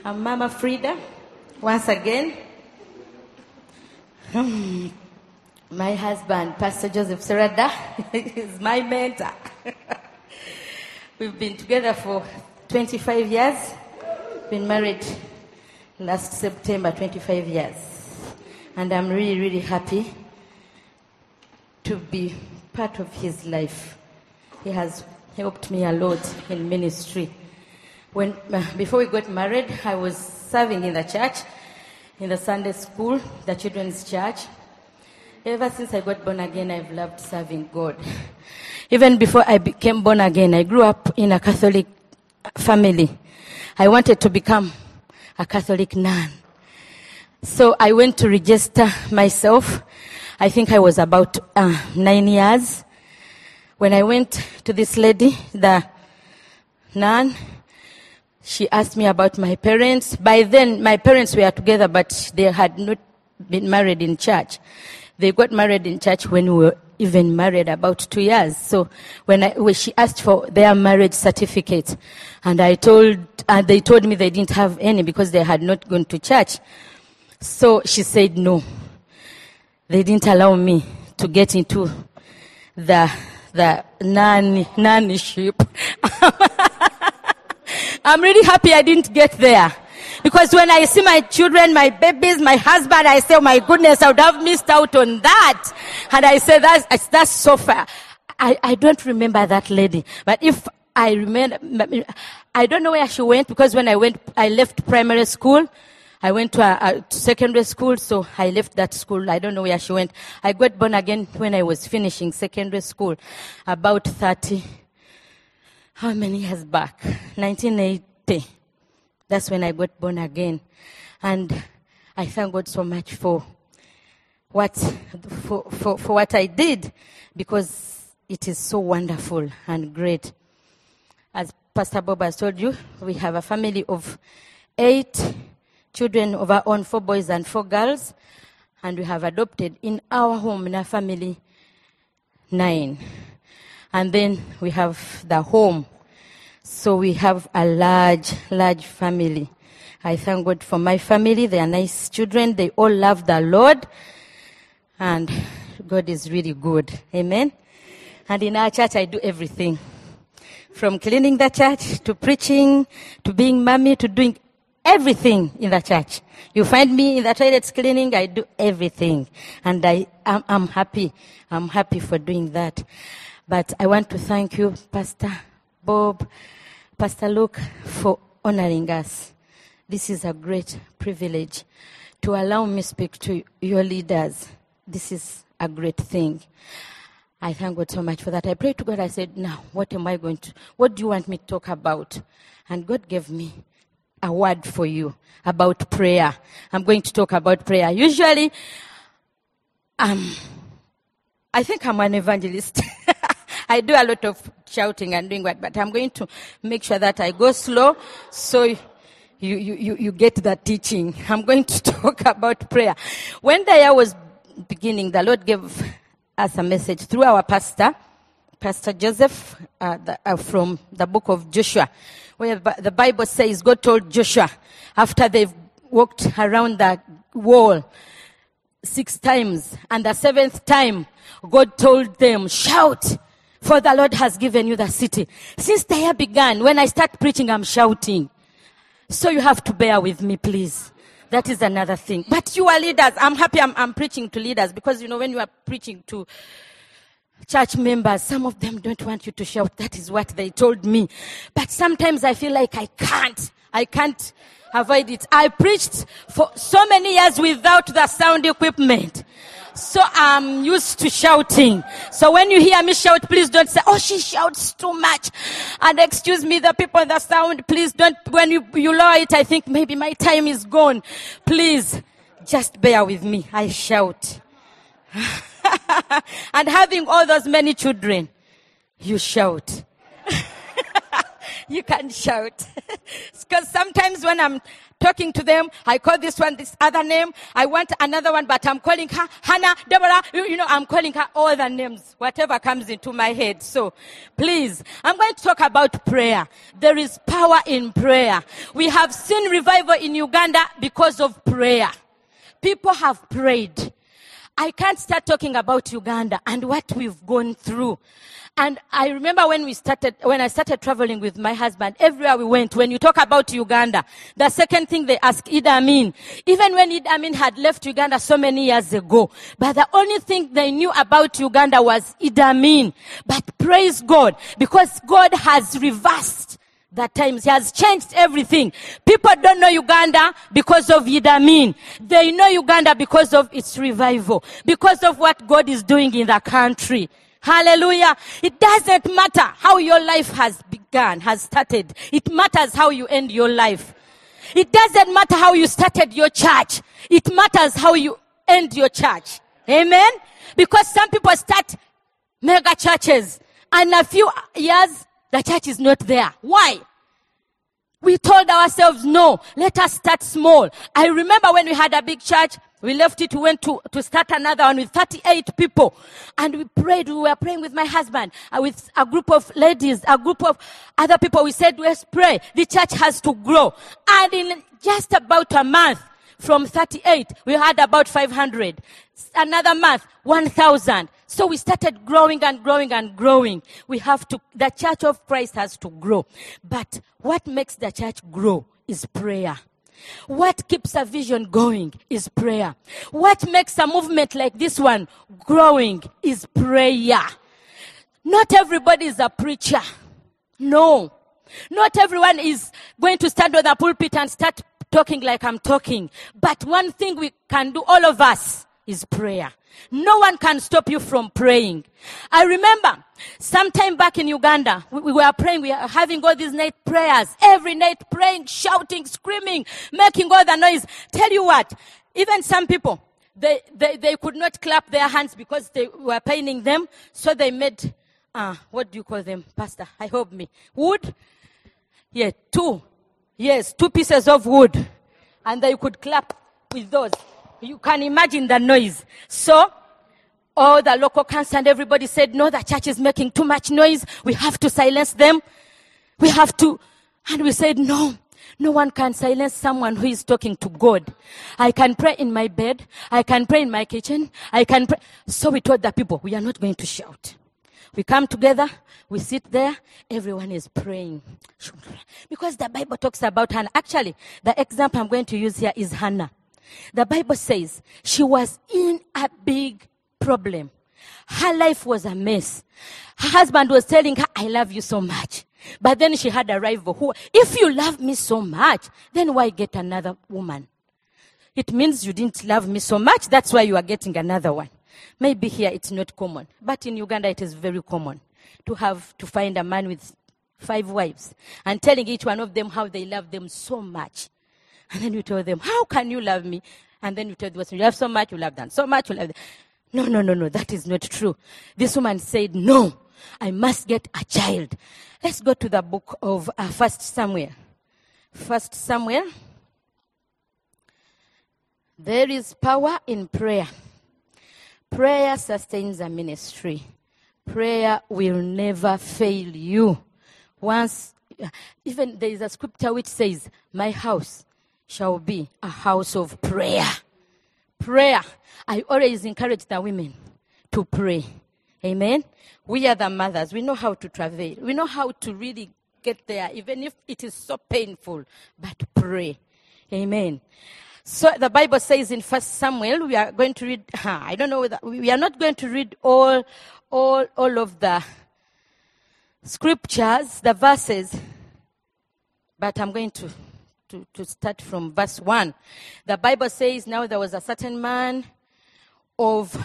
I'm Mama Frida, once again. My husband, Pastor Joseph Serada, is my mentor. We've been together for 25 years. Been married last September, 25 years. And I'm really, really happy to be part of his life. He has helped me a lot in ministry. Before we got married, I was serving in the church, in the Sunday school, the children's church. Ever since I got born again, I've loved serving God. Even before I became born again, I grew up in a Catholic family. I wanted to become a Catholic nun. So I went to register myself. I think I was about 9 years. When I went to this lady, the nun, she asked me about my parents. By then, my parents were together, but they had not been married in church. They got married in church when we were even married about 2 years. So when she asked for their marriage certificate, and they told me they didn't have any because they had not gone to church. So she said no. They didn't allow me to get into the nannyship. I'm really happy I didn't get there. Because when I see my children, my babies, my husband, I say, oh my goodness, I would have missed out on that. And I say, that's so far. I don't remember that lady. But if I remember, I don't know where she went, because when I left primary school. I went to a secondary school, so I left that school. I don't know where she went. I got born again when I was finishing secondary school, about 30. How many years back? 1980. That's when I got born again. And I thank God so much for what I did, because it is so wonderful and great. As Pastor Bob has told you, we have a family of 8 children of our own, 4 boys and 4 girls. And we have adopted in our home, in our family, 9. And then we have the home. So we have a large family. I thank God for my family. They are nice children. They all love the Lord. And God is really good. Amen. And in our church, I do everything. From cleaning the church, to preaching, to being mommy, to doing everything in the church. You find me in the toilets cleaning, I do everything. And I'm happy. I'm happy for doing that. But I want to thank you, Pastor Bob, Pastor Luke, for honoring us. This is a great privilege to allow me speak to your leaders. This is a great thing. I thank God so much for that. I prayed to God. I said, now, what do you want me to talk about? And God gave me a word for you about prayer. I'm going to talk about prayer. Usually, I think I'm an evangelist. I do a lot of shouting and doing that, but I'm going to make sure that I go slow so you get the teaching. I'm going to talk about prayer. When the year was beginning, the Lord gave us a message through our pastor, Pastor Joseph, from the book of Joshua, where the Bible says God told Joshua, after they've walked around the wall 6 times, and the 7th time, God told them, shout, for the Lord has given you the city. Since the year began, when I start preaching, I'm shouting. So you have to bear with me, please. That is another thing. But you are leaders. I'm happy I'm preaching to leaders, because, when you are preaching to church members, some of them don't want you to shout. That is what they told me. But sometimes I feel like I can't avoid it. I preached for so many years without the sound equipment. So I'm used to shouting. So when you hear me shout, please don't say, oh, she shouts too much. And excuse me, the people in the sound, please don't, when you lower it, I think maybe my time is gone. Please, just bear with me. I shout. And having all those many children, you shout. You can shout. Because sometimes when I'm talking to them, I call this one this other name. I want another one, but I'm calling her Hannah, Deborah. I'm calling her all the names, whatever comes into my head. So please, I'm going to talk about prayer. There is power in prayer. We have seen revival in Uganda because of prayer. People have prayed. I can't start talking about Uganda and what we've gone through. And I remember when I started traveling with my husband, everywhere we went, when you talk about Uganda, the second thing they ask Idi Amin, even when Idi Amin had left Uganda so many years ago, but the only thing they knew about Uganda was Idi Amin. But praise God, because God has reversed the times. He has changed everything. People don't know Uganda because of Idi Amin. They know Uganda because of its revival, because of what God is doing in the country. Hallelujah. It doesn't matter how your life has started. It matters how you end your life. It doesn't matter how you started your church. It matters how you end your church. Amen? Because some people start mega churches and in a few years, the church is not there. Why? We told ourselves, no, let us start small. I remember when we had a big church, we left it, we went to start another one with 38 people. And we prayed, we were praying with my husband, with a group of ladies, a group of other people. We said, let's pray. The church has to grow. And in just about a month, from 38, we had about 500. Another month, 1,000. So we started growing and growing and growing. The Church of Christ has to grow. But what makes the church grow is prayer. What keeps a vision going is prayer. What makes a movement like this one growing is prayer. Not everybody is a preacher. No. Not everyone is going to stand on the pulpit and start talking like I'm talking. But one thing we can do, all of us, is prayer. No one can stop you from praying. I remember sometime back in Uganda, we were praying, we were having all these night prayers, every night praying, shouting, screaming, making all the noise. Tell you what, even some people, they could not clap their hands because they were paining them, so they made, what do you call them, Pastor? I hope me. Wood? Yeah, two pieces of wood. And they could clap with those. You can imagine the noise. So, all the local council and everybody said, no, the church is making too much noise. We have to silence them. We have to. And we said, no one can silence someone who is talking to God. I can pray in my bed. I can pray in my kitchen. I can pray. So we told the people, we are not going to shout. We come together, we sit there, everyone is praying. Because the Bible talks about Hannah. Actually, the example I'm going to use here is Hannah. The Bible says she was in a big problem. Her life was a mess. Her husband was telling her, I love you so much. But then she had a rival who, if you love me so much, then why get another woman? It means you didn't love me so much, that's why you are getting another one. Maybe here it's not common, but in Uganda it is very common to find a man with 5 wives and telling each one of them how they love them so much. And then you tell them, how can you love me? And then you tell them, you love so much, you love them so much, you love them. No, that is not true. This woman said, no, I must get a child. Let's go to the book of 1 Samuel. 1 Samuel. There is power in prayer. Prayer sustains a ministry. Prayer will never fail you. Even there is a scripture which says, my house shall be a house of prayer. Prayer. I always encourage the women to pray. Amen. We are the mothers. We know how to travail. We know how to really get there, even if it is so painful. But pray. Amen. So the Bible says in 1 Samuel, we are going to read, I don't know whether, we are not going to read all of the scriptures, the verses, but I'm going to start from verse 1. The Bible says, now there was a certain man of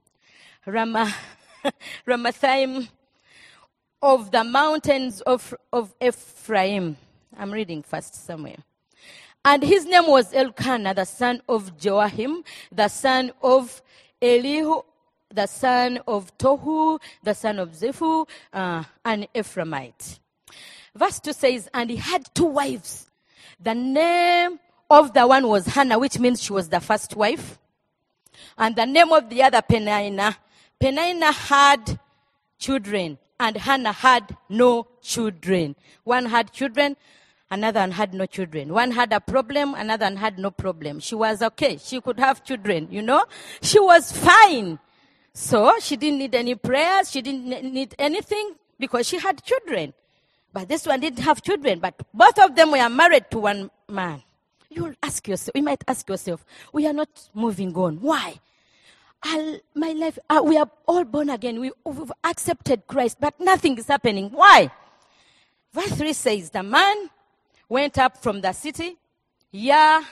Ramathaim, of the mountains of Ephraim. I'm reading 1 Samuel. And his name was Elkanah, the son of Joachim, the son of Elihu, the son of Tohu, the son of Zephu, an Ephraimite. Verse 2 says, and he had 2 wives. The name of the one was Hannah, which means she was the first wife. And the name of the other, Peninnah. Peninnah had children, and Hannah had no children. One had children, another one had no children. One had a problem, another one had no problem. She was okay. She could have children, She was fine. So she didn't need any prayers. She didn't need anything because she had children. But this one didn't have children. But both of them were married to one man. You might ask yourself, we are not moving on. Why? My life, we are all born again. We've accepted Christ, but nothing is happening. Why? Verse 3 says, the man went up from the city yearly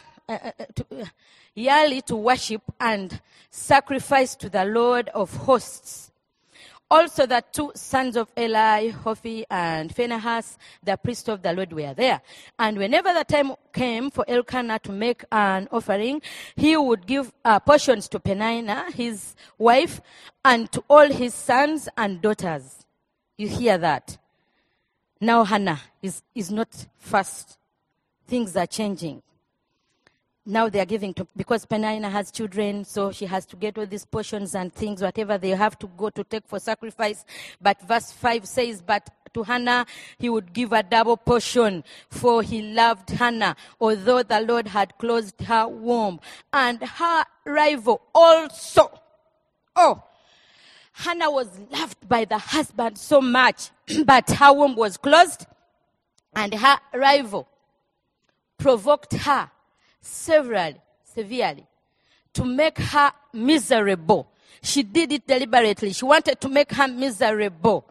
to worship and sacrifice to the Lord of hosts. Also the 2 sons of Eli, Hophni and Phinehas, the priest of the Lord, were there. And whenever the time came for Elkanah to make an offering, he would give portions to Peninnah, his wife, and to all his sons and daughters. You hear that? Now Hannah is not first. Things are changing. Now they are giving to, because Peninnah has children, so she has to get all these portions and things, whatever they have to go to take for sacrifice. But verse 5 says, but to Hannah he would give a double portion, for he loved Hannah, although the Lord had closed her womb. And her rival also. Oh, Hannah was loved by the husband so much, but her womb was closed, and her rival provoked her severely, to make her miserable. She did it deliberately. She wanted to make her miserable.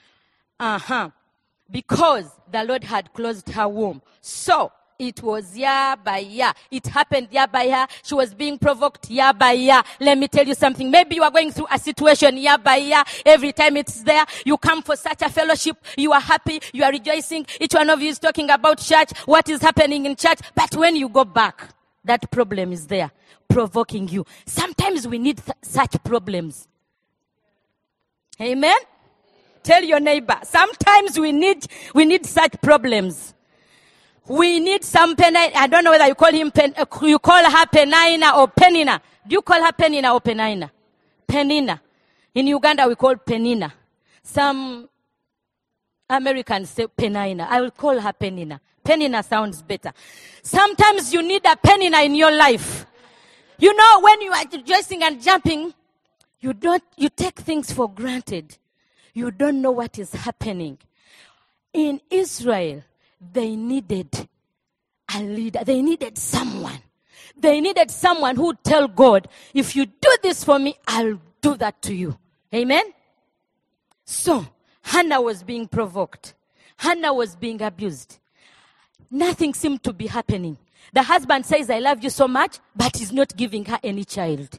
Because the Lord had closed her womb. So, it was year by year. It happened year by year. She was being provoked year by year. Let me tell you something. Maybe you are going through a situation year by year. Every time it's there, you come for such a fellowship. You are happy. You are rejoicing. Each one of you is talking about church, what is happening in church. But when you go back, that problem is there, provoking you. Sometimes we need such problems. Amen? Tell your neighbor, sometimes we need such problems. We need some Peninnah. I don't know whether you call you call her Peninnah or Peninnah. Do you call her Peninnah or Peninnah? Peninnah. In Uganda we call Peninnah. Some Americans say Peninnah. I will call her Peninnah. Peninnah sounds better. Sometimes you need a Peninnah in your life. You know, when you are rejoicing and jumping, you take things for granted. You don't know what is happening. In Israel, they needed a leader. They needed someone. They needed someone who would tell God, if you do this for me, I'll do that to you. Amen? So, Hannah was being provoked. Hannah was being abused. Nothing seemed to be happening. The husband says, I love you so much, but he's not giving her any child.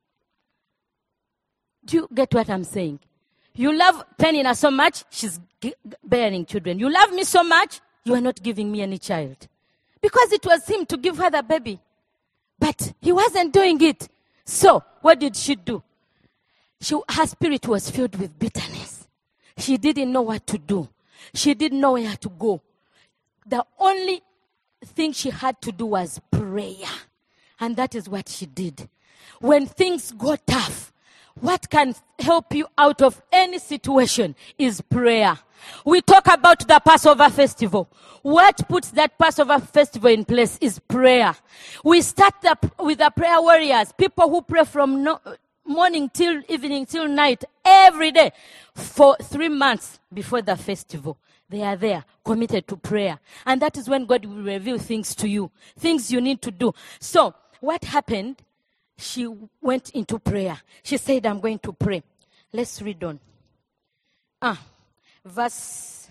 Do you get what I'm saying? You love Peninnah so much, she's bearing children. You love me so much, you are not giving me any child. Because it was him to give her the baby. But he wasn't doing it. So, what did she do? Her spirit was filled with bitterness. She didn't know what to do. She didn't know where to go. The only thing she had to do was prayer. And that is what she did. When things go tough, what can help you out of any situation is prayer. We talk about the Passover festival. What puts that Passover festival in place is prayer. We start with the prayer warriors, people who pray from morning till evening till night, every day, for 3 months before the festival. They are there, committed to prayer. And that is when God will reveal things to you, things you need to do. So, what happened? She went into prayer. She said, I'm going to pray. Let's read on. Verse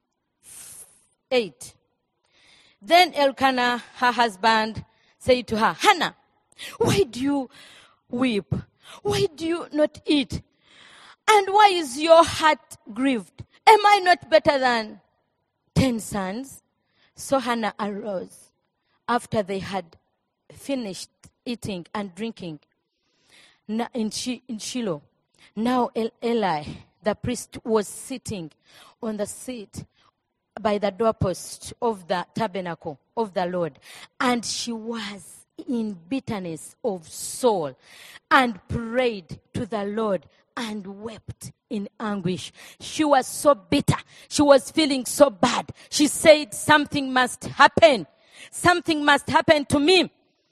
8. Then Elkanah, her husband, said to her, Hannah, why do you weep? Why do you not eat? And why is your heart grieved? Am I not better than 10 sons? So Hannah arose after they had finished eating and drinking in Shiloh. Now Eli, the priest, was sitting on the seat by the doorpost of the tabernacle of the Lord. And she was in bitterness of soul and prayed to the Lord and wept in anguish. She was so bitter. She was feeling so bad. She said, something must happen. Something must happen to me.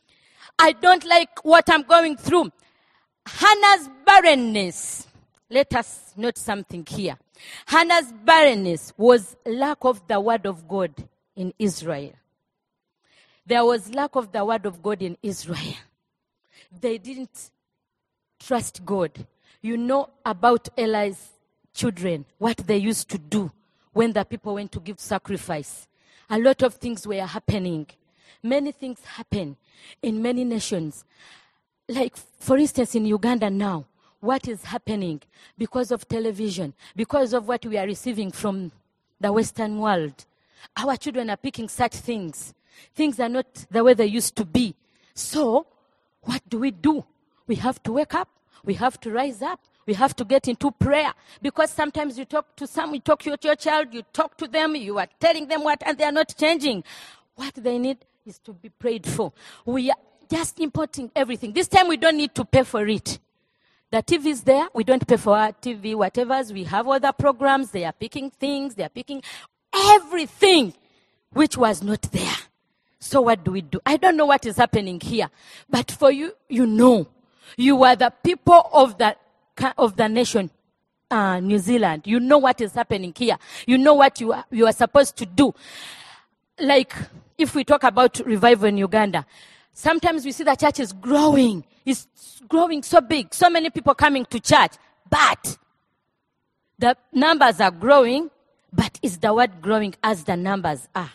I don't like what I'm going through. Hannah's barrenness. Let us note something here. Hannah's barrenness was lack of the word of God in Israel. There was lack of the word of God in Israel. They didn't trust God. You know about Eli's children, what they used to do when the people went to give sacrifice. A lot of things were happening. Many things happen in many nations. Like, for instance, in Uganda now, what is happening because of television, because of what we are receiving from the Western world. Our children are picking such things. Things are not the way they used to be. So, what do? We have to wake up. We have to rise up. We have to get into prayer. Because sometimes you talk to your child, you talk to them, you are telling them what, and they are not changing. What they need is to be prayed for. We are just importing everything. This time we don't need to pay for it. The TV is there. We don't pay for our TV, whatever. We have other programs. They are picking things. They are picking everything which was not there. So what do? I don't know what is happening here. But for you, you know. You are the people of the nation, New Zealand. You know what is happening here. You know what you are supposed to do. Like, if we talk about revival in Uganda, sometimes we see the church is growing. It's growing so big. So many people coming to church. But the numbers are growing. But is the word growing as the numbers are?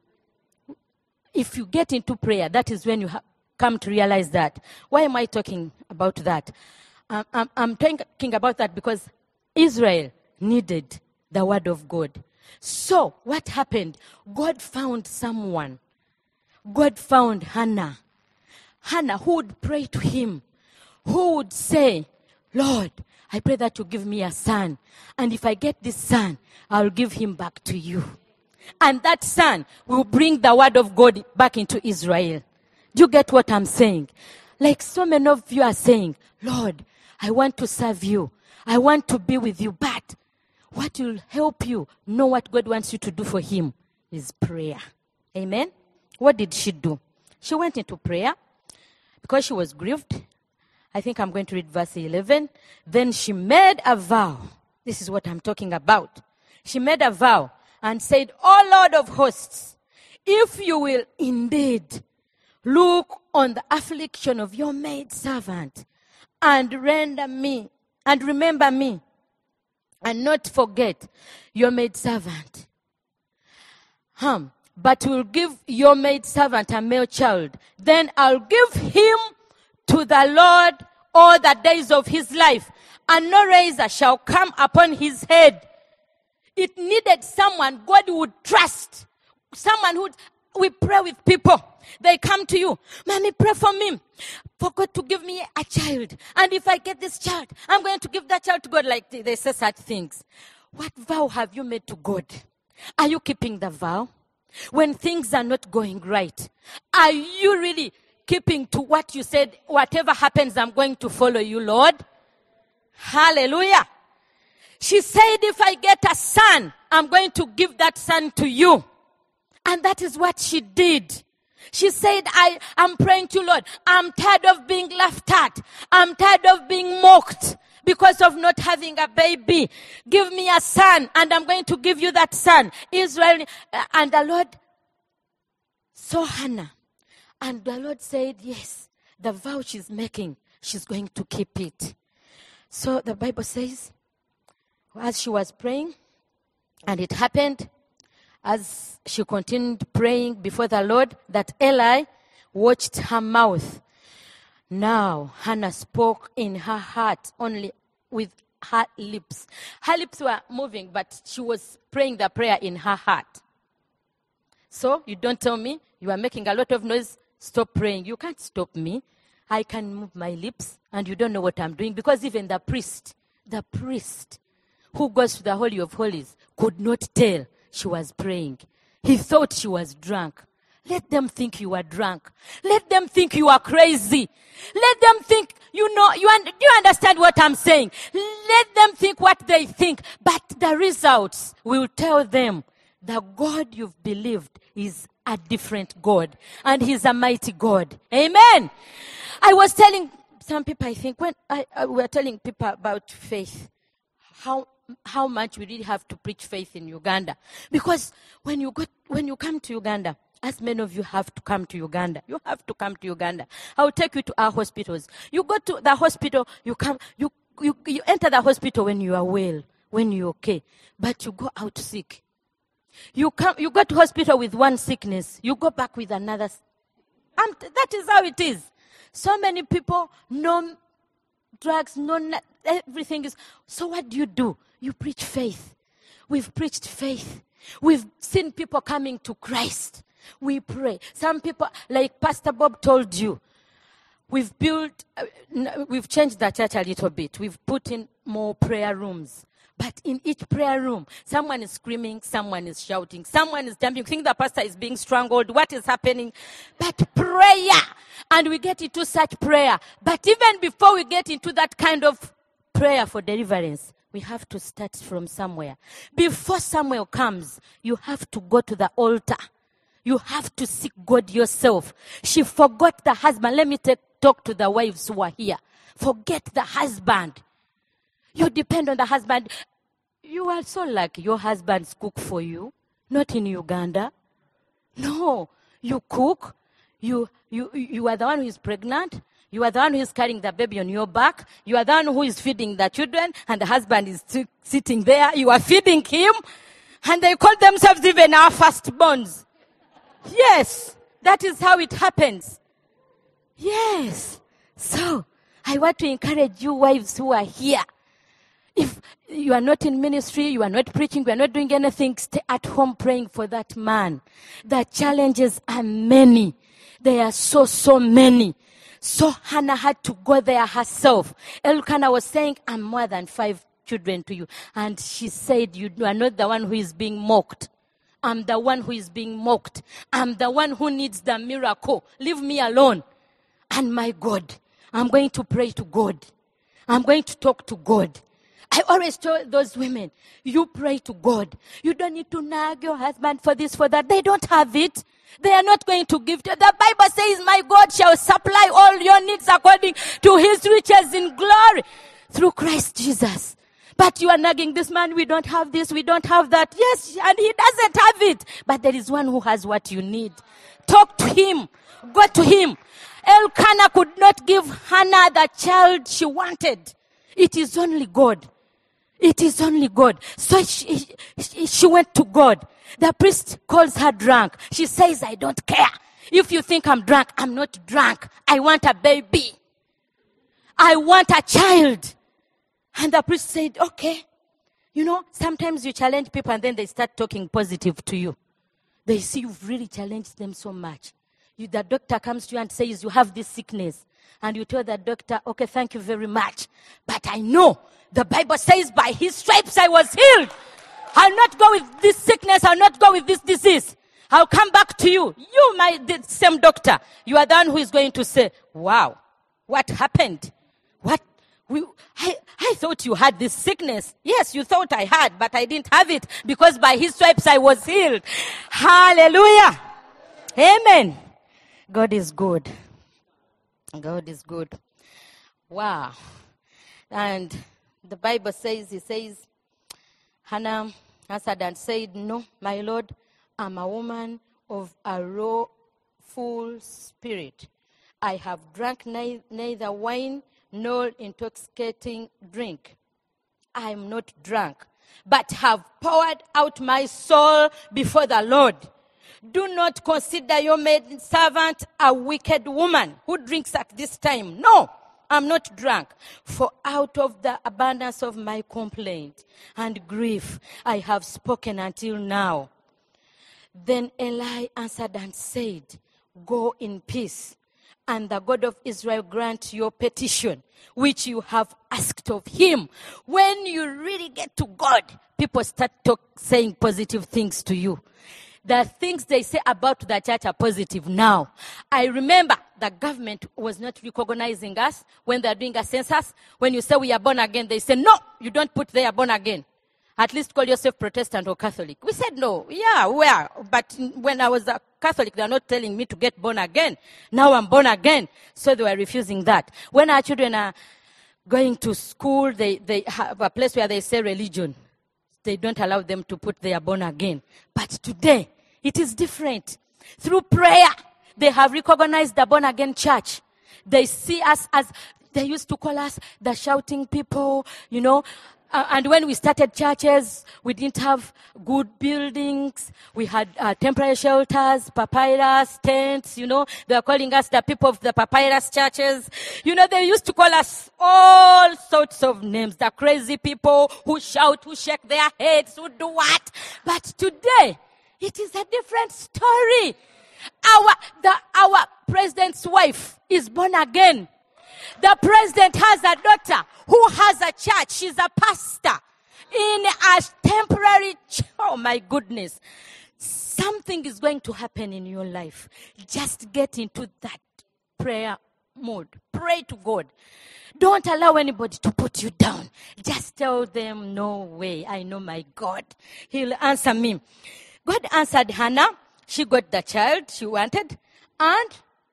If you get into prayer, that is when you come to realize that. Why am I talking about that? I'm talking about that because Israel needed the word of God. So, what happened? God found someone. God found Hannah. Hannah, who would pray to him, who would say, Lord, I pray that you give me a son. And if I get this son, I'll give him back to you. And that son will bring the word of God back into Israel. Do you get what I'm saying? Like so many of you are saying, Lord, I want to serve you. I want to be with you. But what will help you know what God wants you to do for him is prayer. Amen? What did she do? She went into prayer because she was grieved. I think I'm going to read verse 11. Then she made a vow. This is what I'm talking about. She made a vow and said, O Lord of hosts, if you will indeed look on the affliction of your maidservant and remember me and not forget your maidservant. But will give your maidservant a male child. Then I'll give him to the Lord all the days of his life, and no razor shall come upon his head. It needed someone God would trust. Someone who we pray with people. They come to you. Mommy, pray for me. For God to give me a child. And if I get this child, I'm going to give that child to God. Like they say such things. What vow have you made to God? Are you keeping the vow? When things are not going right, are you really keeping to what you said? Whatever happens, I'm going to follow you, Lord. Hallelujah. She said, if I get a son, I'm going to give that son to you. And that is what she did. She said, I'm praying to you, Lord. I'm tired of being laughed at. I'm tired of being mocked because of not having a baby. Give me a son, and I'm going to give you that son. Israel. And the Lord saw Hannah. And the Lord said, yes, the vow she's making, she's going to keep it. So the Bible says, as she was praying, and it happened, as she continued praying before the Lord, that Eli watched her mouth. Now Hannah spoke in her heart only with her lips. Her lips were moving, but she was praying the prayer in her heart. So you don't tell me you are making a lot of noise. Stop praying. You can't stop me. I can move my lips, and you don't know what I'm doing, because even the priest who goes to the Holy of Holies could not tell she was praying. He thought she was drunk. Let them think you are drunk. Let them think you are crazy. Let them think, you understand what I'm saying. Let them think what they think. But the results will tell them the God you've believed is a different God. And he's a mighty God. Amen. I was telling some people, I think, when we were telling people about faith, how much we really have to preach faith in Uganda. Because when you come to Uganda, as many of you have to come to Uganda. You have to come to Uganda. I'll take you to our hospitals. You go to the hospital, you enter the hospital when you are well, when you're okay. But you go out sick. You go to hospital with one sickness. You go back with another. That is how it is. So many people, no drugs, everything is. So what do? You preach faith. We've preached faith. We've seen people coming to Christ. We pray. Some people, like Pastor Bob told you, we've changed the church a little bit. We've put in more prayer rooms. But in each prayer room, someone is screaming, someone is shouting, someone is jumping. You think the pastor is being strangled. What is happening? But prayer. And we get into such prayer. But even before we get into that kind of prayer for deliverance, we have to start from somewhere. Before Samuel comes, you have to go to the altar. You have to seek God yourself. She forgot the husband. Let me talk to the wives who are here. Forget the husband. You depend on the husband. You are so lucky your husbands cook for you. Not in Uganda. No. You cook. You are the one who is pregnant. You are the one who is carrying the baby on your back. You are the one who is feeding the children. And the husband is sitting there. You are feeding him. And they call themselves even our firstborns. Yes. That is how it happens. Yes. So, I want to encourage you wives who are here. If you are not in ministry, you are not preaching, you are not doing anything, stay at home praying for that man. The challenges are many. They are so many. So Hannah had to go there herself. Elkanah was saying, I'm more than 5 children to you. And she said, you are not the one who is being mocked. I'm the one who is being mocked. I'm the one who needs the miracle. Leave me alone. And my God, I'm going to pray to God. I'm going to talk to God. I always tell those women, you pray to God. You don't need to nag your husband for this, for that. They don't have it. They are not going to give to you. The Bible says, my God shall supply all your needs according to his riches in glory through Christ Jesus. But you are nagging this man, we don't have this, we don't have that. Yes, and he doesn't have it. But there is one who has what you need. Talk to him. Go to him. Elkanah could not give Hannah the child she wanted. It is only God. It is only God. So she went to God. The priest calls her drunk. She says, I don't care. If you think I'm drunk, I'm not drunk. I want a baby. I want a child. And the priest said, okay. You know, sometimes you challenge people and then they start talking positive to you. They see you've really challenged them so much. The doctor comes to you and says, you have this sickness. And you tell the doctor, okay, thank you very much. But I know the Bible says by his stripes I was healed. I'll not go with this sickness. I'll not go with this disease. I'll come back to you. You, the same doctor. You are the one who is going to say, wow, what happened? I thought you had this sickness. Yes, you thought I had, but I didn't have it because by his stripes I was healed. Hallelujah. Amen. God is good. God is good. Wow. And the Bible says, Hannah answered and said, no, my Lord, I'm a woman of a full spirit. I have drunk neither wine nor intoxicating drink. I am not drunk, but have poured out my soul before the Lord. Do not consider your maid servant a wicked woman who drinks at this time. No, I'm not drunk. For out of the abundance of my complaint and grief, I have spoken until now. Then Eli answered and said, go in peace. and the God of Israel grant your petition, which you have asked of him. When you really get to God, people start saying positive things to you. The things they say about the church are positive now. I remember the government was not recognizing us when they're doing a census. When you say we are born again, they say, no, you don't put they are born again. At least call yourself Protestant or Catholic. We said no. Yeah, we are. But when I was a Catholic, they are not telling me to get born again. Now I'm born again. So they were refusing that. When our children are going to school, they have a place where they say religion. They don't allow them to put they are born again. But today, it is different. Through prayer, they have recognized the born again church. They see us as, they used to call us the shouting people, you know. And when we started churches, we didn't have good buildings. We had temporary shelters, papyrus, tents, you know. They were calling us the people of the papyrus churches. You know, they used to call us all sorts of names. The crazy people who shout, who shake their heads, who do what. But today, it is a different story. Our president's wife is born again. The president has a daughter who has a church. She's a pastor in a temporary oh my goodness. Something is going to happen in your life. Just get into that prayer mode. Pray to God. Don't allow anybody to put you down. Just tell them, no way, I know my God. He'll answer me. God answered Hannah. She got the child she wanted and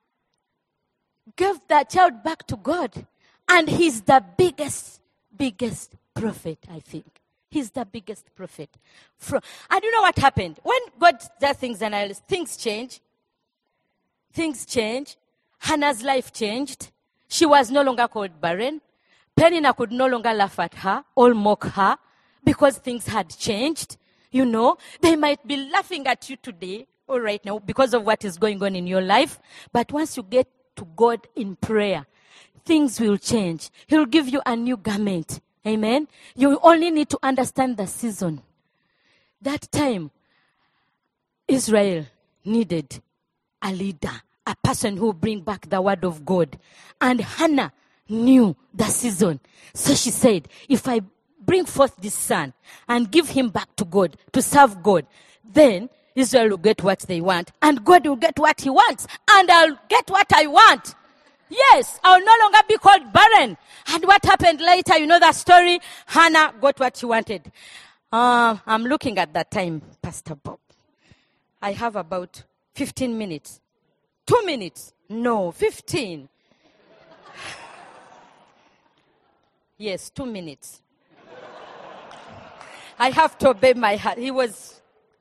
gave that child back to God. And he's the biggest prophet, I think. He's the biggest prophet. And you know what happened? When God does things and things change. Things change. Hannah's life changed. She was no longer called barren. Peninnah could no longer laugh at her or mock her because things had changed. You know, they might be laughing at you today or right now because of what is going on in your life. But once you get to God in prayer, things will change. He'll give you a new garment. Amen. You only need to understand the season. That time, Israel needed a leader, a person who will bring back the word of God. And Hannah knew the season. So she said, if I bring forth this son and give him back to God, to serve God, then Israel will get what they want. And God will get what he wants. And I'll get what I want. Yes, I'll no longer be called barren. And what happened later, you know that story? Hannah got what she wanted. I'm looking at that time, Pastor Bob. I have about 15 minutes. 2 minutes. No, 15. Yes, 2 minutes. I have to obey my heart. He was...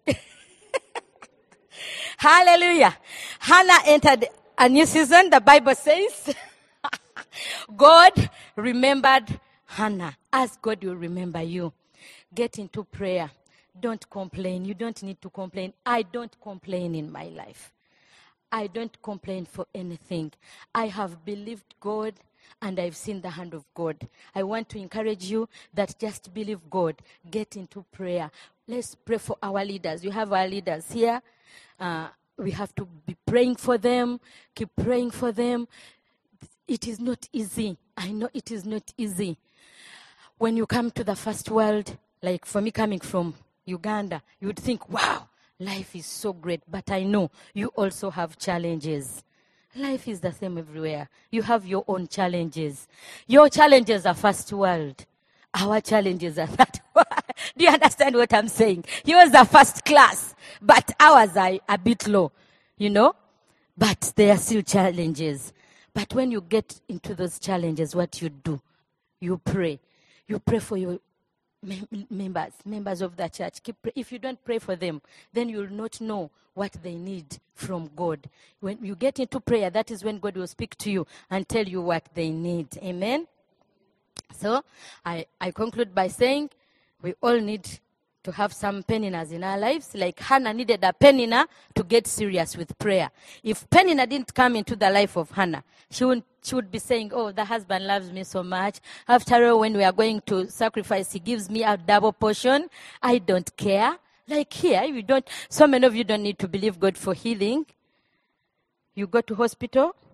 Hallelujah. Hannah entered a new season, the Bible says. God remembered Hannah, as God will remember you. Get into prayer. Don't complain. You don't need to complain. I don't complain in my life. I don't complain for anything. I have believed God and I've seen the hand of God. I want to encourage you that just believe God. Get into prayer. Let's pray for our leaders. You have our leaders here. We have to be praying for them. Keep praying for them. It is not easy. I know it is not easy. When you come to the first world, like for me coming from Uganda, you would think, wow, life is so great. But I know you also have challenges. Life is the same everywhere. You have your own challenges. Your challenges are first world. Our challenges are that world. Do you understand what I'm saying? Yours are first class, but ours are a bit low, you know? But there are still challenges. But when you get into those challenges, what you do? You pray. You pray for your members of the church. If you don't pray for them, then you will not know what they need from God. When you get into prayer, that is when God will speak to you and tell you what they need. Amen? So, I conclude by saying we all need to have some Peninnahs in our lives. Like Hannah needed a Peninnah to get serious with prayer. If Peninnah didn't come into the life of Hannah, she would be saying, oh, the husband loves me so much. After all, when we are going to sacrifice, he gives me a double portion. I don't care. Like here, so many of you don't need to believe God for healing. You go to hospital,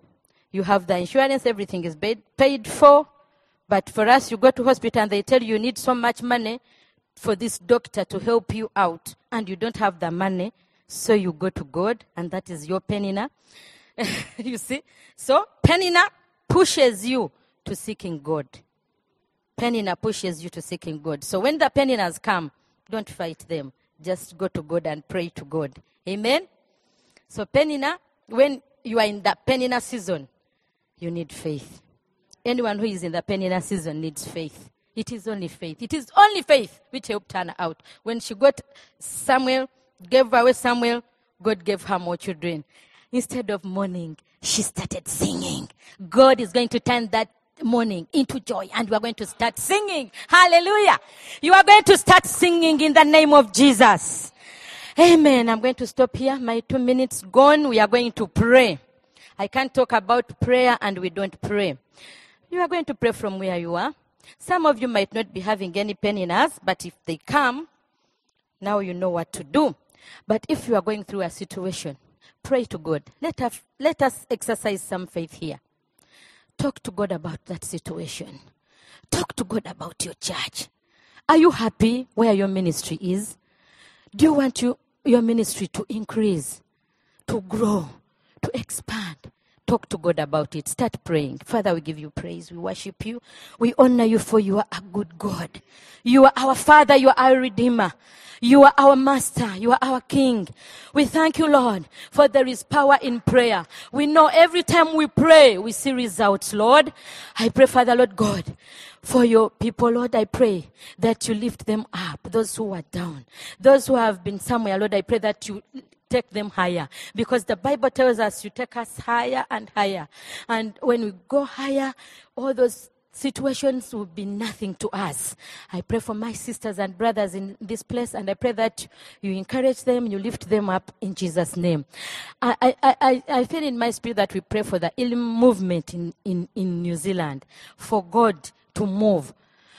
You have the insurance, everything is paid for. But for us, you go to hospital and they tell you need so much money for this doctor to help you out. And you don't have the money, so you go to God, and that is your penina. You see? So, penina pushes you to seeking God. Penina pushes you to seeking God. So when the peninas come, don't fight them. Just go to God and pray to God. Amen? So penina, when you are in the penina season, you need faith. Anyone who is in the penina season needs faith. It is only faith. It is only faith which helped Hannah out. When she got Samuel, gave away Samuel, God gave her more children. Instead of mourning, she started singing. God is going to turn that mourning into joy, and we are going to start singing. Hallelujah. You are going to start singing in the name of Jesus. Amen. I'm going to stop here. My 2 minutes gone. We are going to pray. I can't talk about prayer and we don't pray. You are going to pray from where you are. Some of you might not be having any peninas, but if they come, now you know what to do. But if you are going through a situation, pray to God. Let us exercise some faith here. Talk to God about that situation. Talk to God about your church. Are you happy where your ministry is? Do you want your ministry to increase, to grow, to expand? Talk to God about it. Start praying. Father, we give you praise. We worship you. We honor you, for you are a good God. You are our Father. You are our Redeemer. You are our Master. You are our King. We thank you, Lord, for there is power in prayer. We know every time we pray, we see results, Lord. I pray, Father, Lord God, for your people, Lord, I pray that you lift them up, those who are down, those who have been somewhere, Lord, I pray that you take them higher, because the Bible tells us you take us higher and higher. And when we go higher, all those situations will be nothing to us. I pray for my sisters and brothers in this place, and I pray that you encourage them, you lift them up in Jesus' name. I feel in my spirit that we pray for the healing movement in New Zealand, for God to move,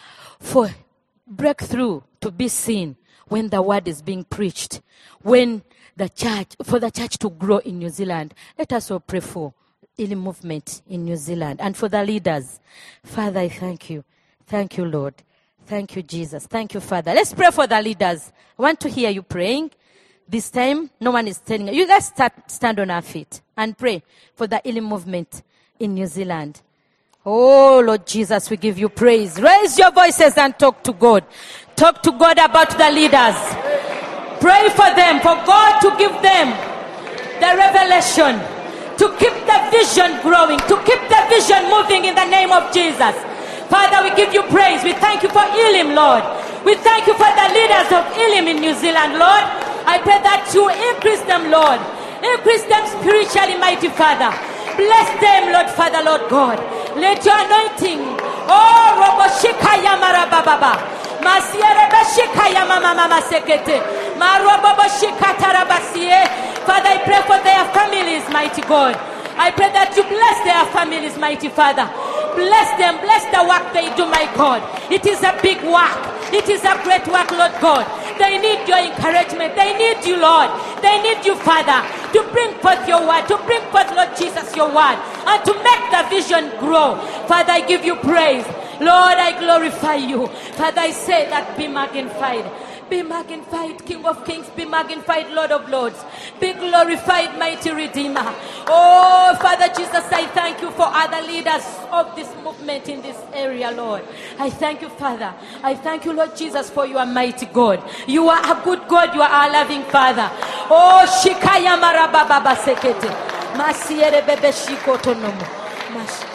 for breakthrough to be seen when the word is being preached, when for the church to grow in New Zealand. Let us all pray for healing movement in New Zealand and for the leaders. Father, I thank you. Thank you, Lord. Thank you, Jesus. Thank you, Father. Let's pray for the leaders. I want to hear you praying. This time, no one is telling you. Let's stand on our feet and pray for the healing movement in New Zealand. Oh, Lord Jesus, we give you praise. Raise your voices and talk to God. Talk to God about the leaders. Pray for them, for God to give them the revelation, to keep the vision growing, to keep the vision moving in the name of Jesus. Father, we give you praise. We thank you for Elim, Lord. We thank you for the leaders of Elim in New Zealand, Lord. I pray that you increase them, Lord. Increase them spiritually, mighty Father. Bless them, Lord Father, Lord God. Let your anointing, oh, Roboshika Yamara Baba, Masiere Bashika Yamama Sekete, Maroboshika Tarabasie. Father, I pray for their families, mighty God. I pray that you bless their families, mighty Father. Bless them, bless the work they do, my God. It is a big work. It is a great work, Lord God. They need your encouragement. They need you, Lord. They need you, Father, to bring forth your word, to bring forth, Lord Jesus, your word, and to make the vision grow. Father, I give you praise. Lord, I glorify you. Father, I say that be magnified. Be magnified, King of Kings. Be magnified, Lord of Lords. Be glorified, mighty Redeemer. Oh, Father Jesus, I thank you for other leaders of this movement in this area, Lord. I thank you, Father. I thank you, Lord Jesus, for you are mighty God. You are a good God. You are a loving Father. Oh, Shikaya Marababa Sekete. Masiere Bebe Shikotonomo.